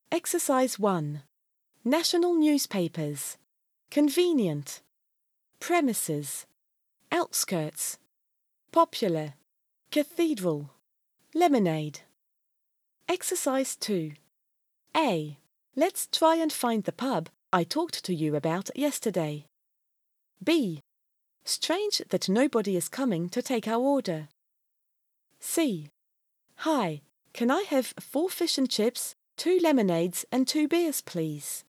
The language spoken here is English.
Exercise 1. National newspapers. Convenient. Premises. Outskirts. Popular. Cathedral. Lemonade. Exercise 2. A. Let's try and find the pub I talked to you about yesterday. B. Strange that nobody is coming to take our order. C. Hi, can I have 4 fish and chips, 2 lemonades and 2 beers, please?